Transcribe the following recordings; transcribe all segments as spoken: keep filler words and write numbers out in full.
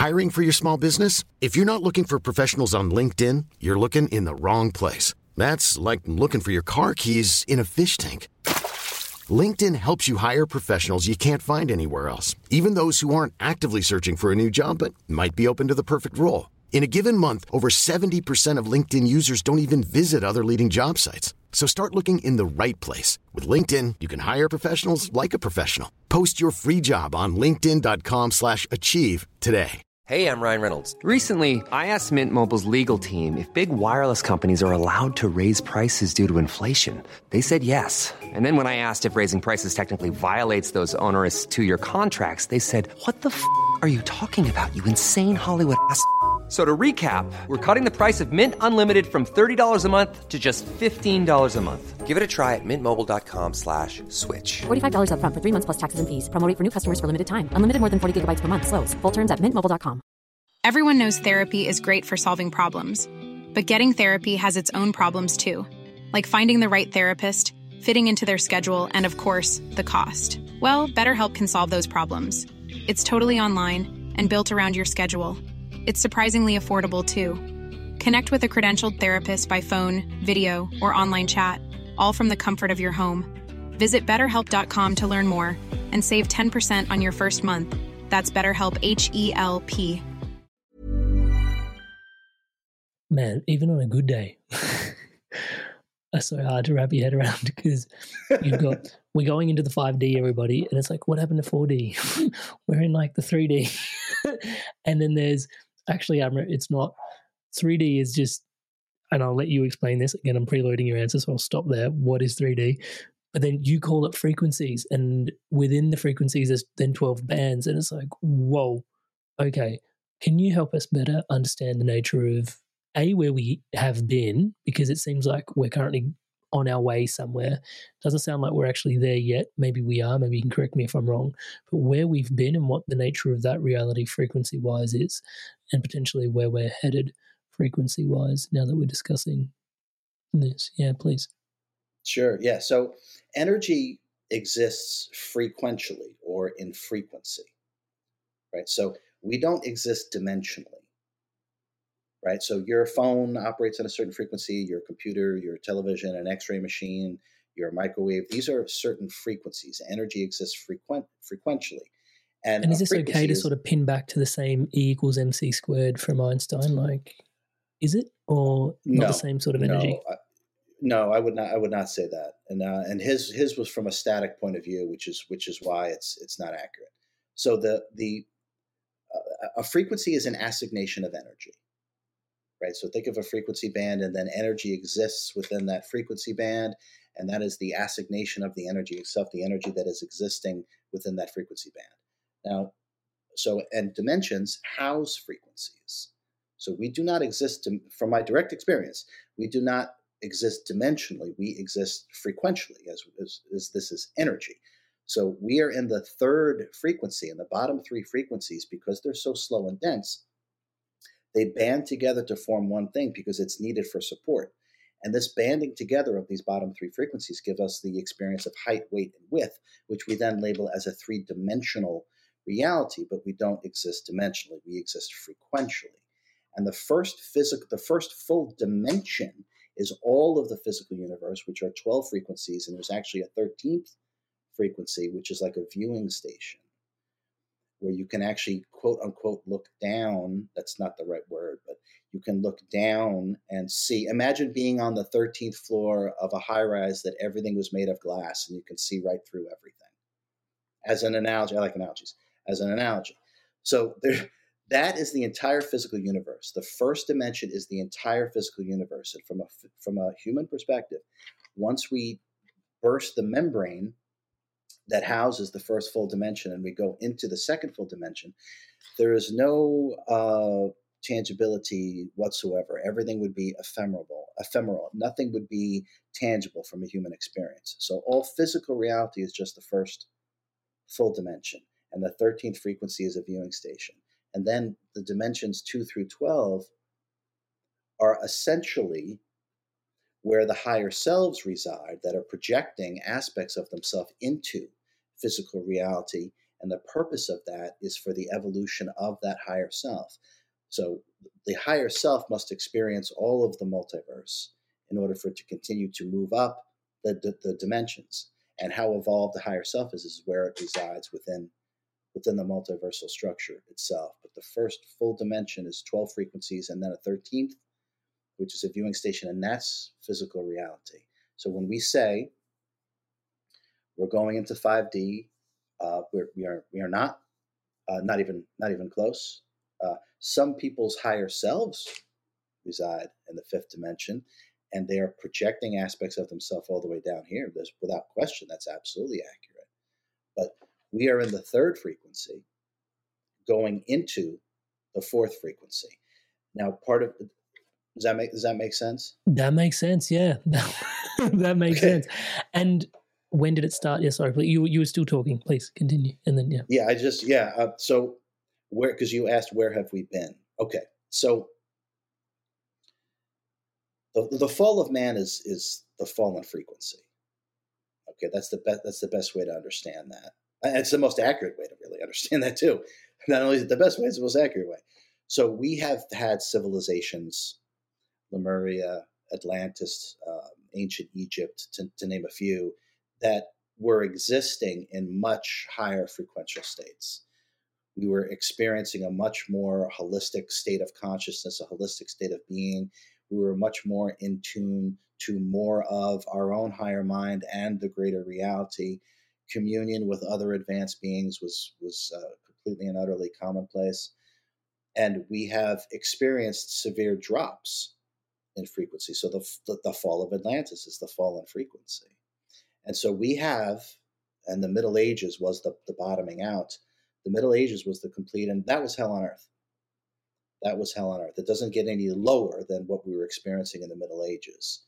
Hiring for your small business? If you're not looking for professionals on LinkedIn, you're looking in the wrong place. That's like looking for your car keys in a fish tank. LinkedIn helps you hire professionals you can't find anywhere else, even those who aren't actively searching for a new job but might be open to the perfect role. In a given month, over seventy percent of LinkedIn users don't even visit other leading job sites. So start looking in the right place. With LinkedIn, you can hire professionals like a professional. Post your free job on linkedin.com slash achieve today. Hey, I'm Ryan Reynolds. Recently, I asked Mint Mobile's legal team if big wireless companies are allowed to raise prices due to inflation. They said yes. And then when I asked if raising prices technically violates those onerous two-year contracts, they said, what the f*** are you talking about, you insane Hollywood ass f- So to recap, we're cutting the price of Mint Unlimited from thirty dollars a month to just fifteen dollars a month. Give it a try at mintmobile.com slash switch. forty-five dollars up front for three months plus taxes and fees. Promo rate for new customers for limited time. Unlimited more than forty gigabytes per month. Slows full terms at mint mobile dot com. Everyone knows therapy is great for solving problems. But getting therapy has its own problems too. Like finding the right therapist, fitting into their schedule, and of course, the cost. Well, BetterHelp can solve those problems. It's totally online and built around your schedule. It's surprisingly affordable, too. Connect with a credentialed therapist by phone, video, or online chat, all from the comfort of your home. Visit better help dot com to learn more and save ten percent on your first month. That's BetterHelp, H E L P. Man, even on a good day, that's so hard to wrap your head around because you've got, we're going into the five D, everybody, and it's like, what happened to four D? We're in like the three D. And then there's, actually, Amrit, it's not. three D is just, and I'll let you explain this. Again, I'm preloading your answer, so I'll stop there. What is three D? But then you call it frequencies, and within the frequencies, there's then twelve bands, and it's like, whoa, okay. Can you help us better understand the nature of, A, where we have been, because it seems like we're currently on our way somewhere. Doesn't sound like we're actually there yet. Maybe we are. Maybe you can correct me if I'm wrong. But where we've been and what the nature of that reality frequency-wise is, and potentially where we're headed frequency-wise now that we're discussing this. Yeah, please. Sure. Yeah. So energy exists frequentially or in frequency, right? So we don't exist dimensionally. Right. So your phone operates on a certain frequency, your computer, your television, an X-ray machine, your microwave. These are certain frequencies. Energy exists frequent frequentially. And, and is this okay to is, sort of pin back to the same E equals mc squared from Einstein? Like, is it, or not no, the same sort of energy? No, I, no, I would not. I would not say that. And uh, and his his was from a static point of view, which is which is why it's it's not accurate. So the the uh, a frequency is an assignation of energy. Right. So think of a frequency band, and then energy exists within that frequency band. And that is the assignation of the energy itself, the energy that is existing within that frequency band. Now, so, and dimensions house frequencies. So we do not exist, from my direct experience, we do not exist dimensionally. We exist frequentially, as, as, as this is energy. So we are in the third frequency, in the bottom three frequencies, because they're so slow and dense. They band together to form one thing because it's needed for support. And this banding together of these bottom three frequencies give us the experience of height, weight, and width, which we then label as a three-dimensional reality, but we don't exist dimensionally. We exist frequentially. And the first physical, the first full dimension is all of the physical universe, which are twelve frequencies, and there's actually a thirteenth frequency, which is like a viewing station, where you can actually, quote unquote, look down. That's not the right word, but you can look down and see. Imagine being on the thirteenth floor of a high rise that everything was made of glass and you can see right through everything. As an analogy, I like analogies, as an analogy. So there, that is the entire physical universe. The first dimension is the entire physical universe. And from a, from a human perspective, once we burst the membrane that houses the first full dimension and we go into the second full dimension, there is no uh, tangibility whatsoever. Everything would be ephemeral, ephemeral. Nothing would be tangible from a human experience. So all physical reality is just the first full dimension. And the thirteenth frequency is a viewing station. And then the dimensions two through twelve are essentially where the higher selves reside that are projecting aspects of themselves into physical reality. And the purpose of that is for the evolution of that higher self. So the higher self must experience all of the multiverse in order for it to continue to move up the, the, the dimensions. And how evolved the higher self is, is where it resides within, within the multiversal structure itself. But the first full dimension is twelve frequencies, and then a thirteenth, which is a viewing station, and that's physical reality. So when we say we're going into five D, uh, we're, we are we are not uh, not even not even close. Uh, some people's higher selves reside in the fifth dimension, and they are projecting aspects of themselves all the way down here. There's, without question, that's absolutely accurate. But we are in the third frequency, going into the fourth frequency. Now, part of does that make does that make sense? That makes sense. Yeah, that makes Okay. sense. And when did it start? Yeah, sorry, but you you were still talking. Please continue, and then yeah. Yeah, I just yeah. Uh, so where because you asked where have we been? Okay, so the the fall of man is is the fallen frequency. Okay, that's the best that's the best way to understand that. And it's the most accurate way to really understand that too. Not only is it the best way, it's the most accurate way. So we have had civilizations, Lemuria, Atlantis, uh, ancient Egypt, to, to name a few, that were existing in much higher frequential states. We were experiencing a much more holistic state of consciousness, a holistic state of being. We were much more in tune to more of our own higher mind and the greater reality. Communion with other advanced beings was, was uh, completely and utterly commonplace. And we have experienced severe drops in frequency. So the, the, the fall of Atlantis is the fall in frequency. And so we have, and the Middle Ages was the, the bottoming out. The Middle Ages was the complete, and that was hell on earth. That was hell on earth. It doesn't get any lower than what we were experiencing in the Middle Ages.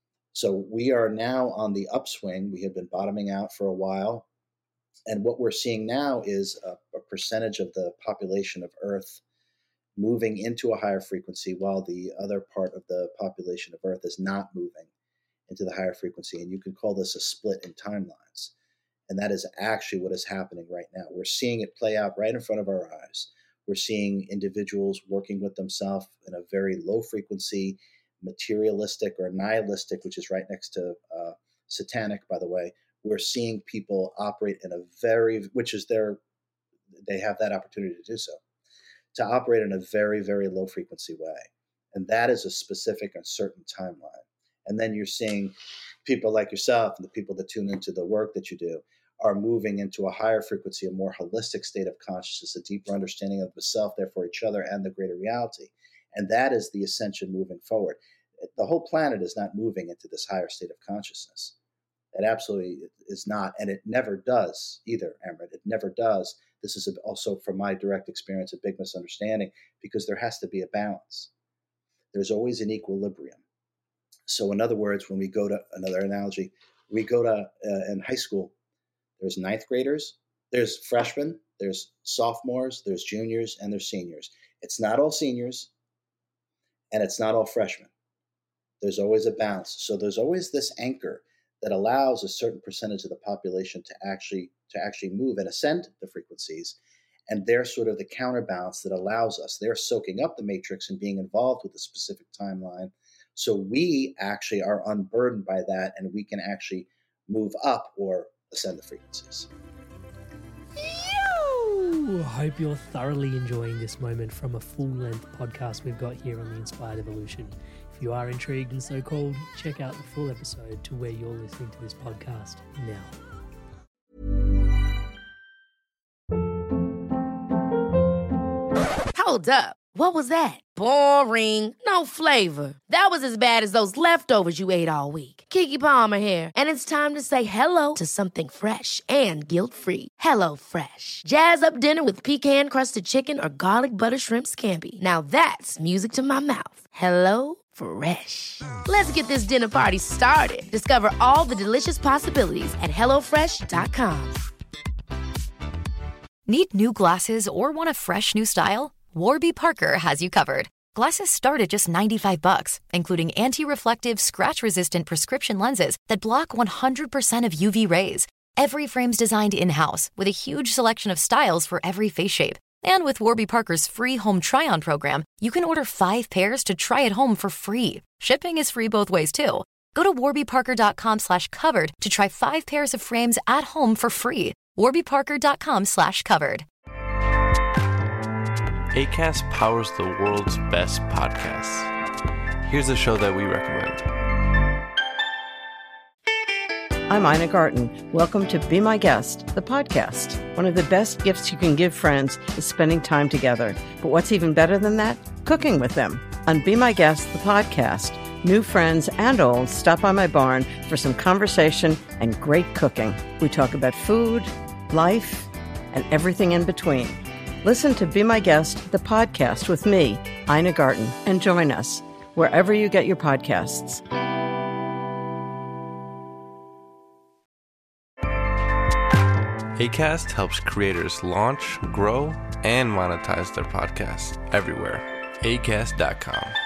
So we are now on the upswing. We have been bottoming out for a while. And what we're seeing now is a, a percentage of the population of Earth moving into a higher frequency while the other part of the population of Earth is not moving into the higher frequency. And you can call this a split in timelines. And that is actually what is happening right now. We're seeing it play out right in front of our eyes. We're seeing individuals working with themselves in a very low frequency, materialistic or nihilistic, which is right next to uh, satanic, by the way. We're seeing people operate in a very, which is their, they have that opportunity to do so, to operate in a very, very low frequency way. And that is a specific and certain timeline. And then you're seeing people like yourself and the people that tune into the work that you do are moving into a higher frequency, a more holistic state of consciousness, a deeper understanding of the self, therefore each other, and the greater reality. And that is the ascension moving forward. The whole planet is not moving into this higher state of consciousness. It absolutely is not, and it never does either, Amrit. It never does. This is also, from my direct experience, a big misunderstanding, because there has to be a balance. There's always an equilibrium. So in other words, when we go to, another analogy, we go to, uh, in high school, there's ninth graders, there's freshmen, there's sophomores, there's juniors, and there's seniors. It's not all seniors, and it's not all freshmen. There's always a balance. So there's always this anchor that allows a certain percentage of the population to actually to actually move and ascend the frequencies. And they're sort of the counterbalance that allows us. They're soaking up the matrix and being involved with a specific timeline. So we actually are unburdened by that, and we can actually move up or ascend the frequencies. Yo! Hope you're thoroughly enjoying this moment from a full-length podcast we've got here on the Inspired Evolution. If you are intrigued and so called, check out the full episode to where you're listening to this podcast now. Hold up. What was that? Boring. No flavor. That was as bad as those leftovers you ate all week. Keke Palmer here, and it's time to say hello to something fresh and guilt-free. Hello Fresh. Jazz up dinner with pecan-crusted chicken or garlic butter shrimp scampi. Now that's music to my mouth. Hello Fresh. Let's get this dinner party started. Discover all the delicious possibilities at hello fresh dot com. Need new glasses or want a fresh new style? Warby Parker has you covered. Glasses start at just ninety-five bucks, including anti-reflective, scratch-resistant prescription lenses that block one hundred percent of U V rays. Every frame's designed in-house with a huge selection of styles for every face shape. And with Warby Parker's free home try-on program, you can order five pairs to try at home for free. Shipping is free both ways, too. Go to warbyparker.com slash covered to try five pairs of frames at home for free. warbyparker.com slash covered. Acast powers the world's best podcasts. Here's a show that we recommend. I'm Ina Garten. Welcome to Be My Guest, the podcast. One of the best gifts you can give friends is spending time together. But what's even better than that? Cooking with them. On Be My Guest, the podcast, new friends and old stop by my barn for some conversation and great cooking. We talk about food, life, and everything in between. Listen to Be My Guest, the podcast with me, Ina Garten, and join us wherever you get your podcasts. Acast helps creators launch, grow, and monetize their podcasts everywhere. acast dot com.